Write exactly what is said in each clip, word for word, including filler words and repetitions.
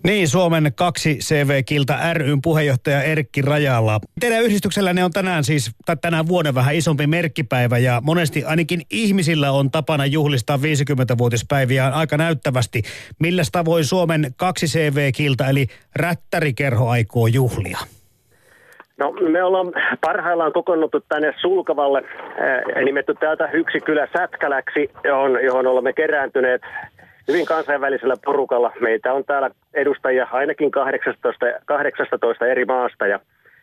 Niin, Suomen kaksi C V-kilta ry:n puheenjohtaja Erkki Rajala. Teidän yhdistyksellänne on tänään siis, tai tänään vuoden vähän isompi merkkipäivä ja monesti ainakin ihmisillä on tapana juhlistaa viisikymmentävuotispäiviään aika näyttävästi. Milläs tavoin Suomen kaksi C V-kilta eli rättärikerho aikoo juhlia? No me ollaan parhaillaan kokoonnuttu tänne Sulkavalle, äh, nimetty täältä yksi kylä Sätkäläksi, johon, johon olemme kerääntyneet hyvin kansainvälisellä porukalla. Meitä on täällä edustajia ainakin kahdeksatoista, kahdeksatoista eri maasta ja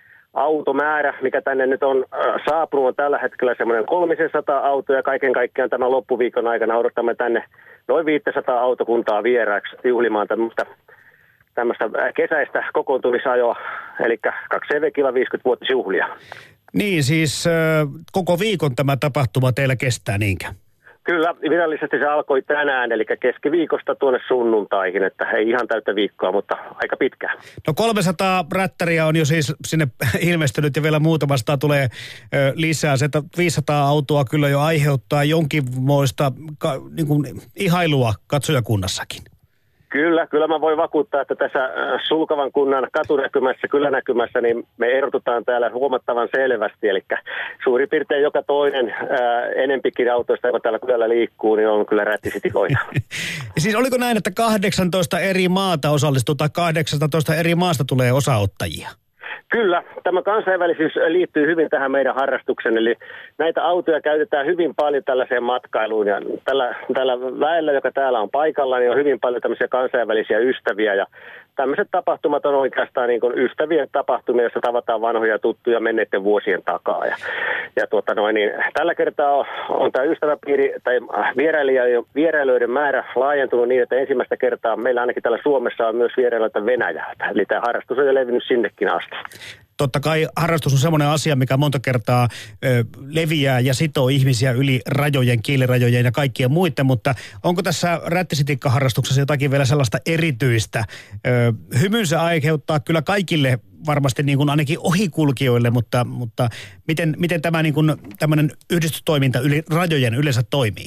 automäärä, mikä tänne nyt on äh, saapunut, on tällä hetkellä semmoinen kolmesataa autoa ja kaiken kaikkiaan tämän loppuviikon aikana odottamme tänne noin viisisataa autokuntaa vieraaksi juhlimaan tämmöistä tämmöistä kesäistä kokoontumisajoa, eli kaksi C V-kilta viisikymmentävuotisjuhlia. Niin, siis äh, koko viikon tämä tapahtuma teillä kestää niinkö? Kyllä, virallisesti se alkoi tänään, eli keskiviikosta tuonne sunnuntaihin, että ei ihan täyttä viikkoa, mutta aika pitkään. No kolmesataa rättäriä on jo siis sinne ilmestynyt ja vielä muutamasta tulee ö, lisää. Se, että viisisataa autoa kyllä jo aiheuttaa jonkinmoista ka, niin kuin ihailua katsojakunnassakin. Kyllä, kyllä mä voin vakuuttaa, että tässä Sulkavan kunnan katunäkymässä, kylänäkymässä, niin me erotutaan täällä huomattavan selvästi. Eli suurin piirtein joka toinen ää, enempikin autoista, joka täällä kylällä liikkuu, niin on kyllä rättisitikoita. Siis oliko näin, että kahdeksantoista eri maata osallistuu tai kahdeksantoista eri maasta tulee osaottajia? Kyllä, tämä kansainvälisyys liittyy hyvin tähän meidän harrastukseen, eli näitä autoja käytetään hyvin paljon tällaiseen matkailuun ja tällä, tällä väellä, joka täällä on paikalla, niin on hyvin paljon tämmöisiä kansainvälisiä ystäviä ja tämmöiset tapahtumat on oikeastaan niin kuin ystävien tapahtumia, joissa tavataan vanhoja tuttuja menneiden vuosien takaa. Ja, ja tuota noin, niin, tällä kertaa on, on tämä ystäväpiiri tai vierailijoiden määrä laajentunut niin, että ensimmäistä kertaa meillä ainakin täällä Suomessa on myös vierailijoita Venäjältä. Eli tämä harrastus on jo levinnyt sinnekin asti. Totta kai harrastus on semmoinen asia, mikä monta kertaa ö, leviää ja sitoo ihmisiä yli rajojen, kielirajojen ja kaikkien muiden, mutta onko tässä rättisitikkaharrastuksessa jotakin vielä sellaista erityistä? Ö, hymyn se aiheuttaa kyllä kaikille varmasti niin kuin ainakin ohikulkijoille, mutta, mutta miten, miten tämä niin kuin tämmöinen yhdistystoiminta yli rajojen yleensä toimii?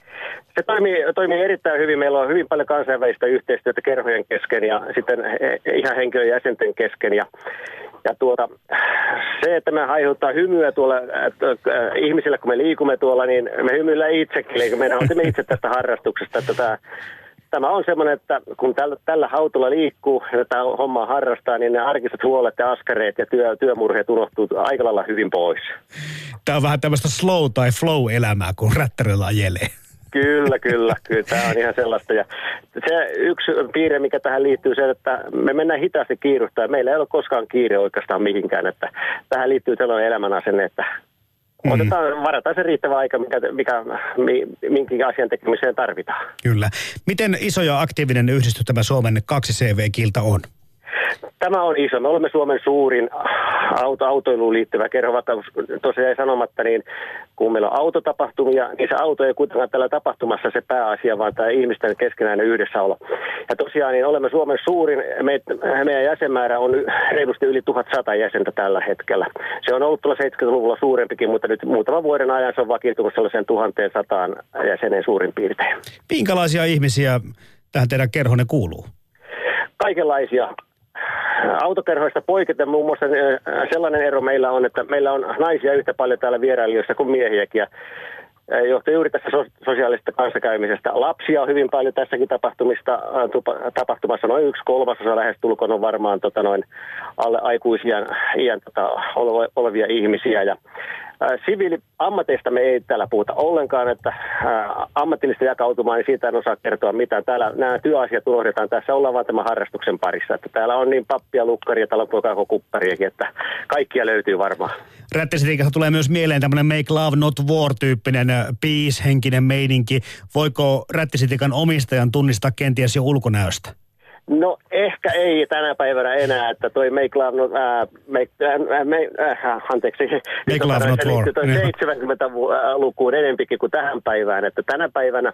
Se toimii, toimii erittäin hyvin. Meillä on hyvin paljon kansainvälistä yhteistyötä kerhojen kesken ja sitten ihan henkilön jäsenten kesken. Ja, ja tuota, se, että me aiheuttaa hymyä tuolla äh, ihmisille, kun me liikumme tuolla, niin me hymyillään itsekin. Eli me nautimme itse tästä harrastuksesta. Että tämä, tämä on semmoinen, että kun tällä, tällä autolla liikkuu ja tätä hommaa harrastaa, niin ne arkiset huolet ja askareet ja työ, työmurheet unohtuu aika lailla hyvin pois. Tämä on vähän tämmöistä slow tai flow-elämää, kun rättärillä ajelee. Kyllä, kyllä, kyllä. Tämä on ihan sellaista. Ja se yksi piirre, mikä tähän liittyy, se, että me mennään hitaasti kiiruhtaa. Meillä ei ole koskaan kiire oikeastaan mihinkään. Että tähän liittyy sellainen elämänasenne, että mm. otetaan, varataan se riittävä aika, mikä, mikä minkin asian tekemiseen tarvitaan. Kyllä. Miten iso ja aktiivinen yhdistys tämä Suomen kaksi C V-kilta on? Tämä on iso. Me olemme Suomen suurin auto, autoiluun liittyvä kerho, vaikka tosiaan ei sanomatta, niin kun meillä on autotapahtumia, niin se auto ei kuitenkaan tällä tapahtumassa se pääasia, vaan tämä ihmisten keskinäinen yhdessäolo. Ja tosiaan niin olemme Suomen suurin, me, meidän jäsenmäärä on reilusti yli tuhatsata jäsentä tällä hetkellä. Se on ollut tuolla seitsemänkymmentäluvulla suurempikin, mutta nyt muutaman vuoden ajan se on vakiintunut sellaiseen tuhatsataan jäsenen suurin piirtein. Minkälaisia ihmisiä tähän teidän kerhonne kuuluu? Kaikenlaisia. Autokerhoista poiketen muun muassa sellainen ero meillä on, että meillä on naisia yhtä paljon täällä vierailijoissa kuin miehiäkin. Ja johtuu juuri tästä sosiaalisesta kanssakäymisestä. Lapsia on hyvin paljon tässäkin tapahtumista, tapahtumassa noin yksi kolmasosa lähestulkoon on varmaan tota, noin alle aikuisia iän tota, olevia ihmisiä. Ja siviiliammateista me ei täällä puhuta ollenkaan, että ää, ammatillista jakautumaa, niin siitä en osaa kertoa mitään. Täällä nämä työasiat unohdetaan, tässä ollaan vaan tämän harrastuksen parissa. Että täällä on niin pappia, lukkaria, talonpoikaa kuppariakin, että kaikkia löytyy varmaan. Rättisitiikassa tulee myös mieleen tämmöinen make love not war-tyyppinen peace-henkinen meininki. Voiko rättisitiikan omistajan tunnistaa kenties jo ulkonäöstä? No ehkä ei tänä päivänä enää, että toi Make Love Not, äh, make, äh, make, äh, anteeksi, make love not war. Toi seitsemänkymmentälukuun enempikin kuin tähän päivään, että tänä päivänä,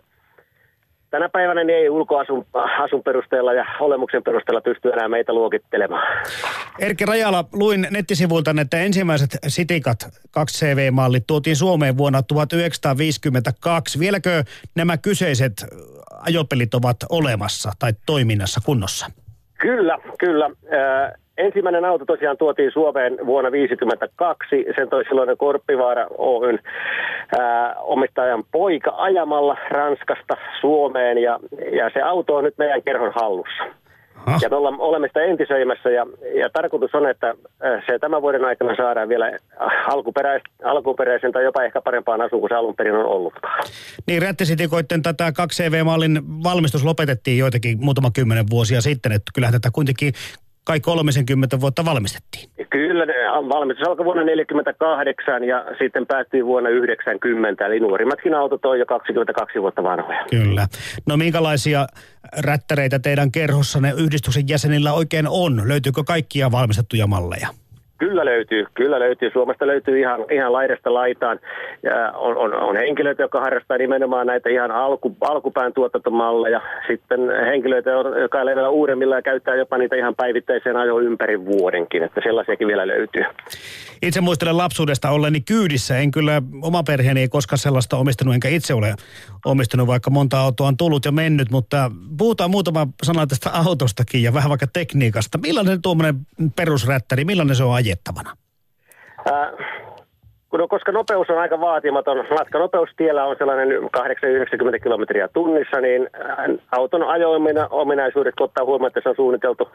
tänä päivänä niin ei ulkoasun asun perusteella ja olemuksen perusteella pysty enää meitä luokittelemaan. Erkki Rajala, luin nettisivuilta, että ensimmäiset sitikat kaksi C V-mallit tuotiin Suomeen vuonna tuhatyhdeksänsataaviisikymmentäkaksi. Vieläkö nämä kyseiset ajopelit ovat olemassa tai toiminnassa kunnossa? Kyllä, kyllä. Äh, ensimmäinen auto tosiaan tuotiin Suomeen vuonna tuhatyhdeksänsataaviisikymmentäkaksi. Sen toi silloinen Korppivaara Oyn äh, omistajan poika ajamalla Ranskasta Suomeen. Ja, ja se auto on nyt meidän kerhon hallussa. Aha. Ja me olemme sitä entisöimässä ja, ja tarkoitus on, että se tämän vuoden aikana saadaan vielä alkuperäis, alkuperäisen tai jopa ehkä parempaan asuun kuin se alun perin on ollutkaan. Niin, rättisitikoitten tätä kaksi C V-mallin valmistus lopetettiin joitakin muutama kymmenen vuosia sitten, että kyllähän tätä kuitenkin kai kolmekymmentä vuotta valmistettiin. Kyllä, valmistus alkoi vuonna neljäkymmentäkahdeksan ja sitten päättyi vuonna yhdeksänkymmentä, eli nuorimmatkin autot on jo kaksikymmentäkaksi vuotta vanhoja. Kyllä. No minkälaisia rättäreitä teidän kerhossanne yhdistyksen jäsenillä oikein on? Löytyykö kaikkia valmistettuja malleja? Kyllä löytyy, kyllä löytyy. Suomesta löytyy ihan, ihan laidasta laitaan. Ja on, on, on henkilöitä, jotka harrastaa nimenomaan näitä ihan alku, alkupään tuotantomalleja. Sitten henkilöitä, jotka elävät vielä uudemmilla ja käyttää jopa niitä ihan päivittäiseen ajoon ympäri vuodenkin. Että sellaisiakin vielä löytyy. Itse muistelen lapsuudesta olleeni kyydissä. En kyllä, oma perheeni ei koskaan sellaista omistanut, enkä itse ole omistanut, vaikka monta autoa on tullut ja mennyt. Mutta puhutaan muutama sana tästä autostakin ja vähän vaikka tekniikasta. Millainen tuommoinen perusrättäri, millainen se on ajettavana? Äh, no, koska nopeus on aika vaatimaton, matkanopeus tiellä on sellainen kahdeksankymmentä yhdeksänkymmentä kilometriä tunnissa, niin auton ajo-ominaisuudet, kun ottaa huomioon, että se on suunniteltu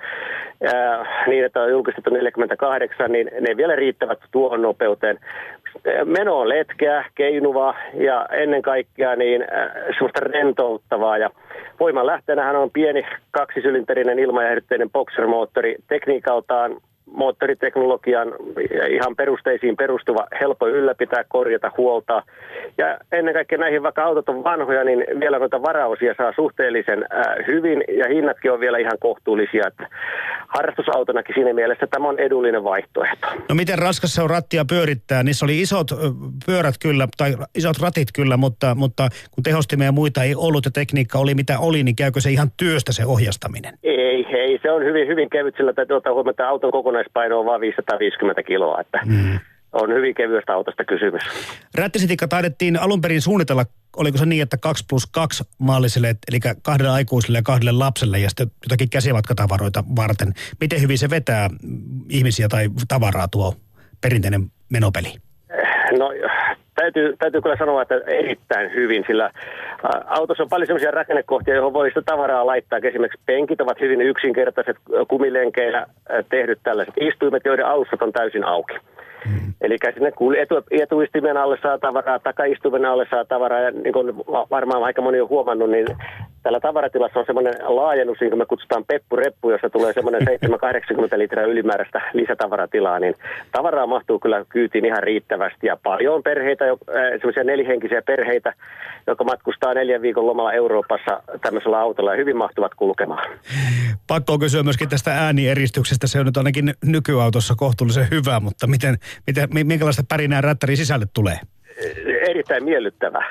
äh, niin, että on julkistettu neljäkymmentäkahdeksan, niin ne vielä riittävät tuohon nopeuteen. Meno on letkeä, keinuvaa ja ennen kaikkea niin äh, semmoista rentouttavaa. Ja voiman lähteenähän on pieni kaksisylinterinen ilmajähdytteinen boxermoottori, tekniikaltaan moottoriteknologian ihan perusteisiin perustuva, helppo ylläpitää, korjata, huoltaa. Ja ennen kaikkea näihin, vaikka autot on vanhoja, niin vielä noita varaosia saa suhteellisen äh, hyvin ja hinnatkin on vielä ihan kohtuullisia. Että harrastusautonakin siinä mielessä tämä on edullinen vaihtoehto. No miten raskas se on rattia pyörittää? Niissä oli isot pyörät kyllä, tai isot ratit kyllä, mutta, mutta kun tehostimia ja muita ei ollut ja tekniikka oli mitä oli, niin käykö se ihan työstä se ohjastaminen? Ei, ei. Se on hyvin, hyvin kevyt, sillä täytyy ottaa huomioon, että auton kokonaispaino on vain viisisataaviisikymmentä kiloa, että mm. on hyvin kevyestä autosta kysymys. Rättisitikka taidettiin alun perin suunnitella, oliko se niin, että kaksi plus kaksi maalliselle, eli kahdelle aikuiselle ja kahdelle lapselle ja sitten jotakin käsimatkatavaroita varten. Miten hyvin se vetää ihmisiä tai tavaraa tuo perinteinen menopeli? No täytyy, täytyy kyllä sanoa, että erittäin hyvin, sillä autossa on paljon sellaisia rakennekohtia, johon voi sitä tavaraa laittaa. Esimerkiksi penkit ovat hyvin yksinkertaiset, kumilenkeillä tehdyt tällaiset istuimet, joiden alustat on täysin auki. Hmm. Eli sinne etu, etuistimen alle saa tavaraa, takaistuimen alle saa tavaraa, ja niin kuin varmaan aika moni on huomannut, niin tällä tavaratilassa on semmoinen laajennus, niin kuin me kutsutaan peppureppu, jossa tulee semmoinen seitsemän kahdeksankymmentä litraa ylimääräistä lisätavaratilaa, niin tavaraa mahtuu kyllä kyytiin ihan riittävästi, ja paljon perheitä, semmoisia nelihenkisiä perheitä, jotka matkustaa neljän viikon lomalla Euroopassa tämmöisellä autolla ja hyvin mahtuvat kulkemaan. Pakko on kysyä myöskin tästä äänieristuksestä, se on nyt ainakin nykyautossa kohtuullisen hyvä, mutta miten, miten, minkälaista pärinää rättärin sisälle tulee? Erittäin miellyttävä.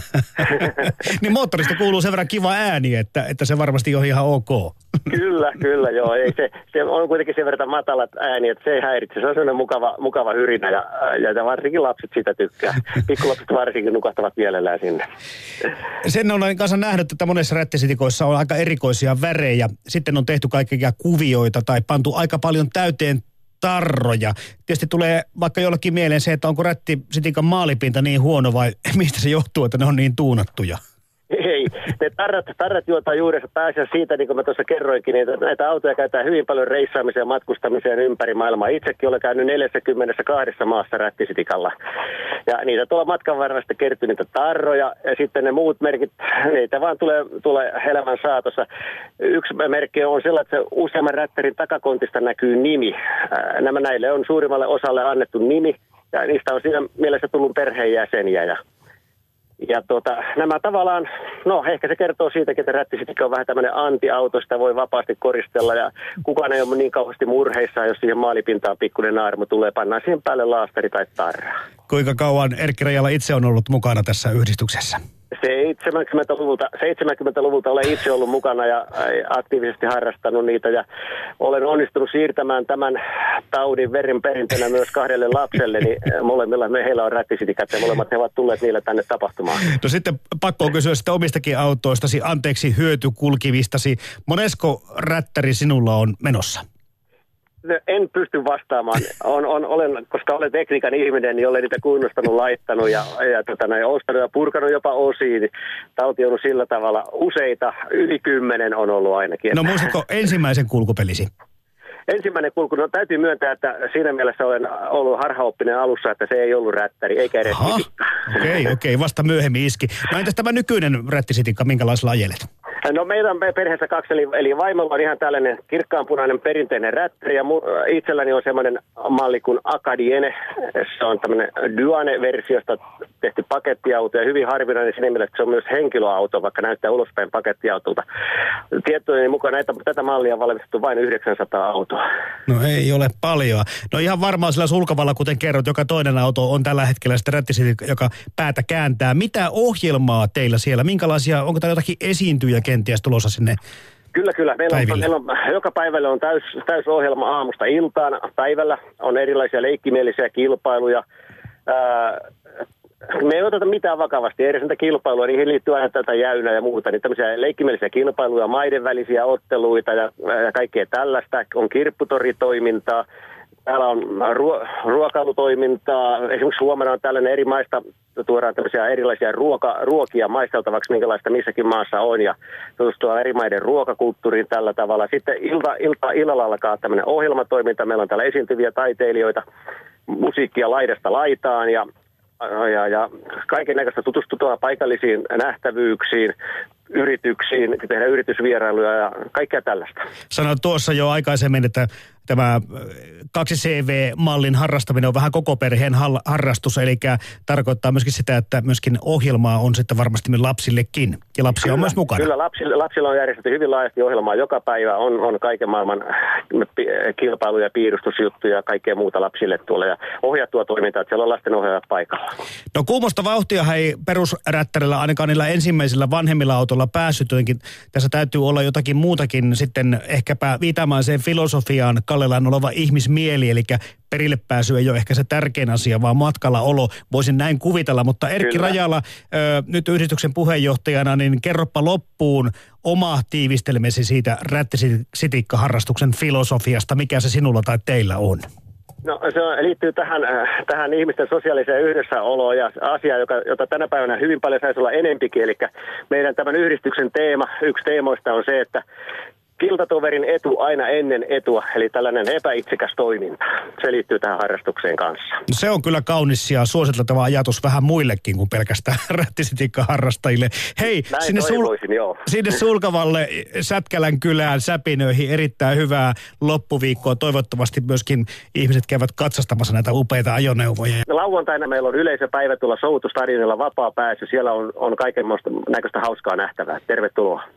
Niin moottorista kuuluu sen verran kiva ääni, että, että se varmasti on ihan ok. Kyllä, kyllä joo. Ei, se, se on kuitenkin sen verran matalat ääni, että se ei häiritse. Se on sellainen mukava, mukava hyrinä ja, ja varsinkin lapset sitä tykkää. Pikkulapset varsinkin nukahtavat mielellään sinne. Sen on kanssa nähnyt, että monessa rättisitikoissa on aika erikoisia värejä. Sitten on tehty kaikkia kuvioita tai pantu aika paljon täyteen tarroja. Tietysti tulee vaikka jollakin mieleen se, että onko rättisitikan maalipinta niin huono vai mistä se johtuu, että ne on niin tuunattuja? Ei, ne tarrat, tarrat juontaa juurensa pääasiassa siitä, niin kuin mä tuossa kerroinkin, niin näitä autoja käytetään hyvin paljon reissaamiseen ja matkustamiseen ympäri maailmaa. Itsekin olen käynyt neljäkymmentäkaksi maassa rättisitikalla. Ja niitä tuolla matkan varrella sitten kertyy niitä tarroja ja sitten ne muut merkit, niitä vaan tulee, tulee elämän saatossa. Yksi merkki on sellainen, että se useamman rättärin takakontista näkyy nimi. Nämä näille on suurimmalle osalle annettu nimi ja niistä on siinä mielessä tullut perheenjäseniä ja Ja tuota, nämä tavallaan, no ehkä se kertoo siitäkin, että rättisitikka on vähän tämmöinen anti-auto, sitä voi vapaasti koristella ja kukaan ei ole niin kauheasti murheissaan, jos siihen maalipintaan pikkuinen naarmu tulee, pannaan siihen päälle laastari tai tarra. Kuinka kauan Erkki Rajala itse on ollut mukana tässä yhdistyksessä? seitsemänkymmentäluvulta, seitsemänkymmentäluvulta olen itse ollut mukana ja aktiivisesti harrastanut niitä ja olen onnistunut siirtämään tämän taudin verin perintönä myös kahdelle lapselle, niin molemmilla me, heillä on rättisitikat ja molemmat he ovat tulleet niillä tänne tapahtumaan. No sitten pakko on kysyä sitten omistakin autoistasi, anteeksi hyötykulkivistasi. Monesko rättäri sinulla on menossa? En pysty vastaamaan, on, on, olen, koska olen tekniikan ihminen, niin olen niitä kunnostanut, laittanut ja, ja tota, näin, ostanut ja purkanut jopa osiin. Taltioinut sillä tavalla useita, yli kymmenen on ollut ainakin. No muistatko ensimmäisen kulkupelisi? Ensimmäinen kulku, no täytyy myöntää, että siinä mielessä olen ollut harhaoppinen alussa, että se ei ollut rättäri, eikä edes sitikka. Okei, okay, okei, okay, vasta myöhemmin iski. No entäs tämä nykyinen rättisitikka, minkälaisella ajelet? No meidän perheessä kaksi, eli, eli vaimolla on ihan tällainen kirkkaanpunainen perinteinen rättäri, ja mu, itselläni on semmoinen malli kuin Acadienne. Se on tämmöinen Duane-versiosta tehty pakettiauto, ja hyvin harvinainen siinä mielessä, että se on myös henkilöauto, vaikka näyttää ulospäin pakettiautolta. Tietojeni mukaan näitä, tätä mallia on valmistettu vain yhdeksänsataa autoa. No ei ole paljon. No ihan varmaan sillä sulkavalla, kuten kerrot, joka toinen auto on tällä hetkellä sitten rättisitikka, joka päätä kääntää. Mitä ohjelmaa teillä siellä? Minkälaisia, onko täällä jotakin esiintyjä kenties tulossa sinne? Kyllä, kyllä. Meillä on, meillä on, joka päivällä on täys, täys ohjelma aamusta iltaan. Päivällä on erilaisia leikkimielisiä kilpailuja. Ää, me ei oteta mitään vakavasti. Edes näitä kilpailuja, niihin liittyy aina tätä jäynää ja muuta. Niin tämmöisiä leikkimielisiä kilpailuja, maiden välisiä otteluita ja, ja kaikkea tällaista. On kirpputoritoimintaa. Täällä on ruo- ruokailutoimintaa. Esimerkiksi huomenna on tällainen eri maista, tuodaan tämmöisiä erilaisia ruoka- ruokia maisteltavaksi, minkälaista missäkin maassa on. Ja tutustua eri maiden ruokakulttuuriin tällä tavalla. Sitten ilta, ilta, illalla alkaa tämmöinen ohjelmatoiminta. Meillä on täällä esiintyviä taiteilijoita, musiikkia laidasta laitaan ja, ja, ja kaiken näköistä tutustutaan paikallisiin nähtävyyksiin, yrityksiin, tehdä yritysvierailuja ja kaikkea tällaista. Sanoit tuossa jo aikaisemmin, että tämä kaksi C V-mallin harrastaminen on vähän koko perheen harrastus, eli tarkoittaa myöskin sitä, että myöskin ohjelmaa on sitten varmasti lapsillekin, ja lapsia kyllä, on myös mukana. Kyllä, lapsilla, lapsilla on järjestetty hyvin laajasti ohjelmaa joka päivä, on, on kaiken maailman kilpailuja, piirustusjuttuja ja kaikkea muuta lapsille tuolla, ja ohjattua toimintaa, että siellä on lasten ohjaajat paikalla. No kuumosta vauhtia ei perusrättärillä, ainakaan niillä ensimmäisillä vanhemmilla autoilla päässyt, jotenkin tässä täytyy olla jotakin muutakin sitten ehkäpä viitamaiseen filosofiaan kallellaan oleva ihmismieli, eli perille pääsy ei ole ehkä se tärkein asia, vaan matkalla olo, voisin näin kuvitella. Mutta Erkki Kyllä. Rajala, ö, nyt yhdistyksen puheenjohtajana, niin kerropa loppuun oma tiivistelmesi siitä rättisitikka-harrastuksen filosofiasta, mikä se sinulla tai teillä on. No se liittyy tähän, tähän ihmisten sosiaaliseen yhdessäoloon ja asia, joka, jota tänä päivänä hyvin paljon saisi olla enempikin. Eli meidän tämän yhdistyksen teema, yksi teemoista on se, että kiltatoverin etu aina ennen etua, eli tällainen epäitsikäs toiminta. Se liittyy tähän harrastukseen kanssa. No se on kyllä kaunis ja suositeltava ajatus vähän muillekin kuin pelkästään rättisitikka-harrastajille. Hei, sinne, sul- sinne Sulkavalle, Sätkälän kylään, Säpinöihin erittäin hyvää loppuviikkoa. Toivottavasti myöskin ihmiset käyvät katsastamassa näitä upeita ajoneuvoja. Lauantaina meillä on yleisöpäivä tuolla Soutustadionilla, vapaa pääsy. Siellä on, on kaiken näköistä hauskaa nähtävää. Tervetuloa.